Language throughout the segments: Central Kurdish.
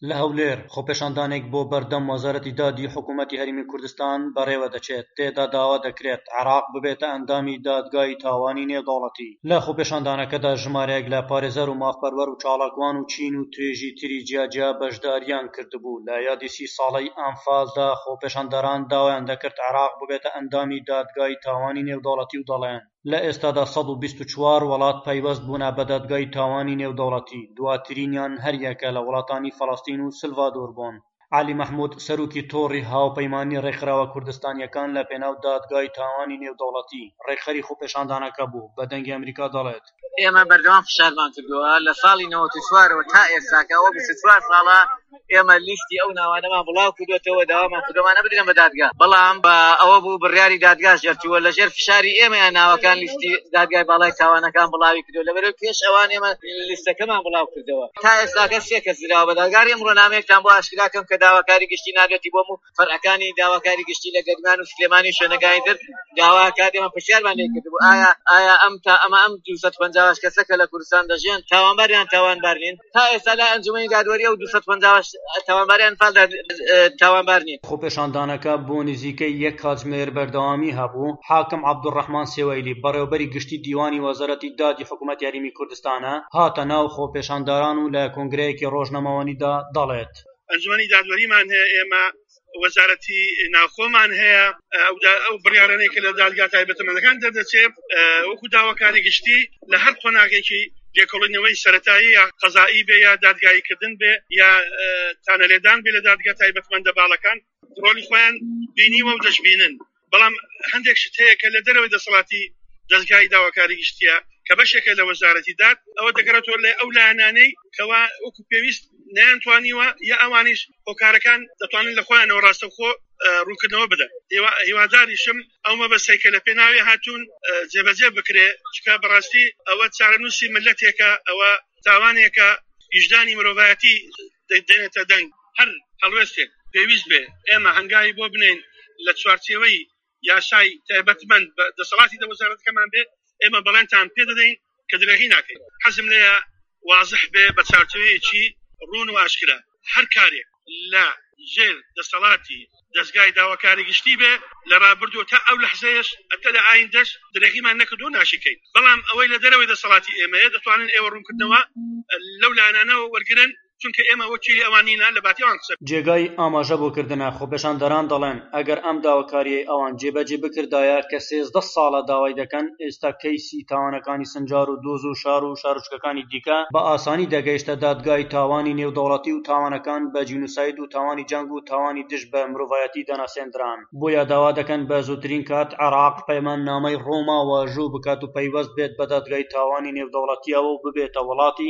لە هەولێر خۆپێشاندانێک بۆ بەردەم وەزارەتی دادی حکوومەتی هەرێمی کوردستان بەڕێوە دەچێت. تێدا داوا دەکرێت عێراق ببێتە ئەندامی دادگای تاوانی نێودەوڵەتی. لە خۆپێشاندانەکەدا ژمارەیەک لە پارێزەر و مافپەروەر و چاڵەکوان و چین و توێژی تری جیاجیا بەشداریان کردبوو. لە یادی 30 ساڵەی ئەنفالدا خۆپێشاندەران داوایان دەکرد عێراق ببێتە ئەندامی دادگای تاوانی نێودەوڵەتی و دەڵێن لە ئێستادا 124 وڵات پەیوەست بوونە بە دادگای تاوانی نێودەوڵەتی. دواترینیان هەر یەکە لە وڵاتانی فەڵەستین و سلڤادۆر بوون. علی مەحموود سەرۆکی تۆڕی هاوپەیمانی ڕێکخراوە کوردستانیەکان لە پێناو دادگای تاوانی نێودەوڵەتی ڕێکخەری خۆپێشاندانەکە بوو. بە دەنگی ئەمریکا دەڵێت ئێمە بەردەوام فشارمان کردووە لە ساڵی 94ەوە تا ئێستاکە ئەوە 24 ساڵە ئێمە لیستی ئەو ناوانەمان بڵاو کردوێتەوە داوامان کردومانە بدرێن بە دادگا، بەڵام ئەوە بوو بڕیاری دادگاش جەرچووە لەژێر فشاری ئێمەیان ناوەکان لیستی دادگای باڵای تاوانەکان بڵاوی کردو لەبەرەوەی پێش ئەوان ئێمە لیستەکەمان بڵاو کردەوە. تا ئێستاکە 3 کەس زراوە بە دادگار. ئێمڕۆ نامەیەکتان بۆ ئاشکراکەم کە داواکاری گشتی ناگەتی بۆم و فەرعەکانی داواکاری گشتی لە گەرمان و سلێمانی شوێنەکانی تر داواکات ئێمە پرسیارمان لێ کردبوو ئایا ئەم 250 کەسەکە لە کوردستان دەژیان تاوانباریان تاوانبار نین. تا ئێستا لە ئەنجومەنی دادوەری ئەو 250 تاوانباریان فال تاوانبار نین. خۆپێشاندانەکە بۆ نزیکەی 1 کاتژمێر بەردەوامی هەبوو. حاکم عەبدوڕەحمان سێوەیلی بەڕێوەبەری گشتی دیوانی وەزارەتی دادی حکوومەتی هەرێمی کوردستانە هاتە ناو خۆپێشانداران و لە کۆنگرەیەکی ڕۆژنەمەوەنیدا دەڵێت ئەنجومەنی دادوەریمان هەیە، ئێمە وەزارەتی ناوخۆمان هەیە، ئەو بڕیارانەی کە لە دادگا تایبەتمەندەکان دەردەچێت وەکو داواکاری گشتی لە هەر قۆناغێکی لێکۆڵینەوەی سەرەتایی یا قەزایی بێ یا دادگاییکردن بێ یا تانەلێدان بێ لە دادگا تایبەتمەندە باڵەکان ڕۆلی خۆیان بینیوە و دەشبینن. بەڵام هەندێک شت هەیە کە لە دەرەوەی دەسەڵاتی دەستگای داواکاری گشتیە کە بەشێکە لە وەزارەتی داد ئەوە دەگەڕێتەوە لە ئەو لایەنانەی کەوا وەکو پێویست نەیانتوانیوە یا ئەوانیش هۆکارەکان دەتوانن لە خۆیانەوە ڕاستەوخۆ ڕوونکردنەوە بدەن. هیواداریشم ئەو مەبەستەی کە لە پێناوی هاتوون جێبەجێ بکرێ، چکە بەڕاستی ئەوە چارەنووسی ملەتێکە، ئەوە تاوانێکە ویژدانی مرۆڤایەتی دێنێتە دەنگ. هەر هەڵوێستێک پێویست بێ ئێمە هەنگاوی بۆ بنین لە چوارچێوەی یاسای تایبەتمەند بە دەسەڵاتی وەزارەتەکەمان بێ، ئێمە بەڵێنتان پێ دەدەین کە درێغی ناکەین. حەزم لێیە واضح بێ بە چارچێوەیەکی ڕوون و ئاشکرا هەر کارێک لە ژێر دەسەڵاتی دەستگای داواکاری گشتی بێ لە ڕابردووە تا ئەو لەحزەیەش ئەتە لە ئایندەش درێغیمان نەکردو ناشیکەین. بەڵام ئەوەی لە دەرەوەی دەسەڵاتی ئێمەیە دەتوانن ئێوە ڕوونکردنەوە لەو لایەنانەوە وەرگرن، چونکە ئێمە وەکیلی ئەوانینە لە باتیوان قسە. جێگای ئاماژە بۆکردنە خۆپێشاندەران دەڵێن ئەگەر ئەم داواکاریەی ئەوان جێبەجێ بکردایە کە 13 ساڵە داوای دەکەن، ئێستا کەیسی تاوانەکانی سنجار و دۆز و شار و شارۆچکەکانی دیکە بە ئاسانی دەگەیشتە دادگای تاوانی نێودەوڵەتی و تاوانەکان بە جینۆساید و تاوانی جەنگ و تاوانی دژ بە مرۆڤایەتی دەناسێنران. بۆیە داوا دەکەن بە زووترین کات عێراق پەیماننامەی ڕۆما واژوو بکات و پەیوەست بێت بە دادگای تاوانی نێودەوڵەتیەوە و ببێتە وڵاتی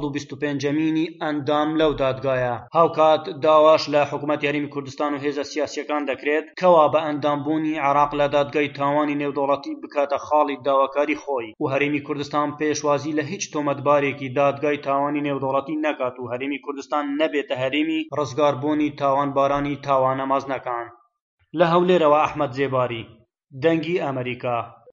125مینی ئەندام لەو دادگایە. هاوکات داواش لە حکوومەتی هەرێمی کوردستان و هێزە سیاسیەکان دەکرێت کەوا بە ئەندامبوونی عێراق لە دادگای تاوانی نێودەوڵەتی بکاتە خاڵی داواکاری خۆی و هەرێمی کوردستان پێشوازی لە هیچ تۆمەتبارێکی دادگای تاوانی نێودەوڵەتی نەکات و هەرێمی کوردستان نەبێتە هەرێمی ڕزگاربوونی تاوانبارانی تاوانە مەزنەکان. لە هەولێرەوە ئەحمەد زێباری، دەنگی ئەمریکا.